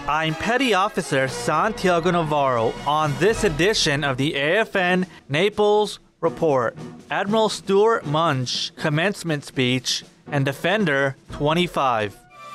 I'm Petty Officer Santiago Navarro on this edition of the AFN Naples Report. Admiral Stuart Munsch, commencement speech, and Defender 25.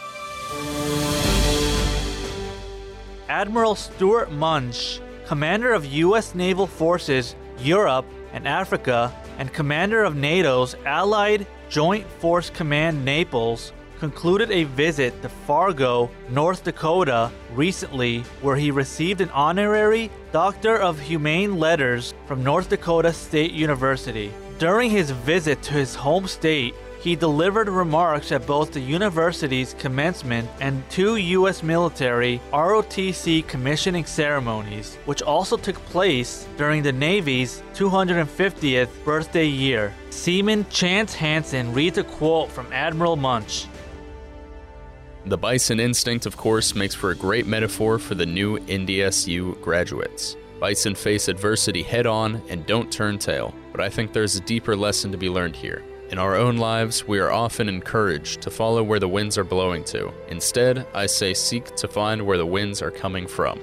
Admiral Stuart Munsch, Commander of U.S. Naval Forces, Europe and Africa, and Commander of NATO's Allied Joint Force Command Naples, concluded a visit to Fargo, North Dakota recently, where he received an honorary Doctor of Humane Letters from North Dakota State University. During his visit to his home state, he delivered remarks at both the university's commencement and 2 U.S. military ROTC commissioning ceremonies, which also took place during the Navy's 250th birthday year. Seaman Chance Hansen reads a quote from Admiral Munsch. The bison instinct, of course, makes for a great metaphor for the new NDSU graduates. Bison face adversity head-on and don't turn tail, but I think there's a deeper lesson to be learned here. In our own lives, we are often encouraged to follow where the winds are blowing to. Instead, I say seek to find where the winds are coming from.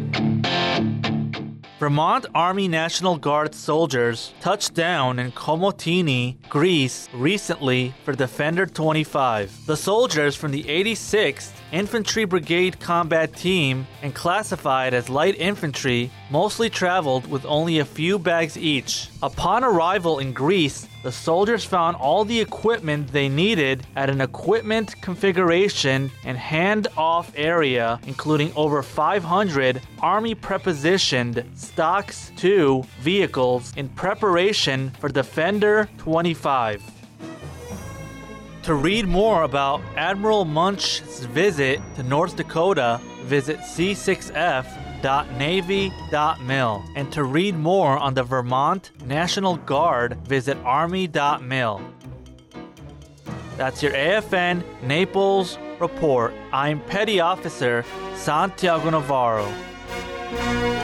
Vermont Army National Guard soldiers touched down in Komotini, Greece, recently for Defender 25. The soldiers from the 86th Infantry Brigade Combat Team and classified as light infantry mostly traveled with only a few bags each. Upon arrival in Greece, the soldiers found all the equipment they needed at an equipment configuration and hand-off area, including over 500 Army prepositioned Stocks 2 vehicles in preparation for Defender 25. To read more about Admiral Munsch's visit to North Dakota, visit c6f.navy.mil. And to read more on the Vermont National Guard, visit army.mil. That's your AFN Naples Report. I'm Petty Officer Santiago Navarro.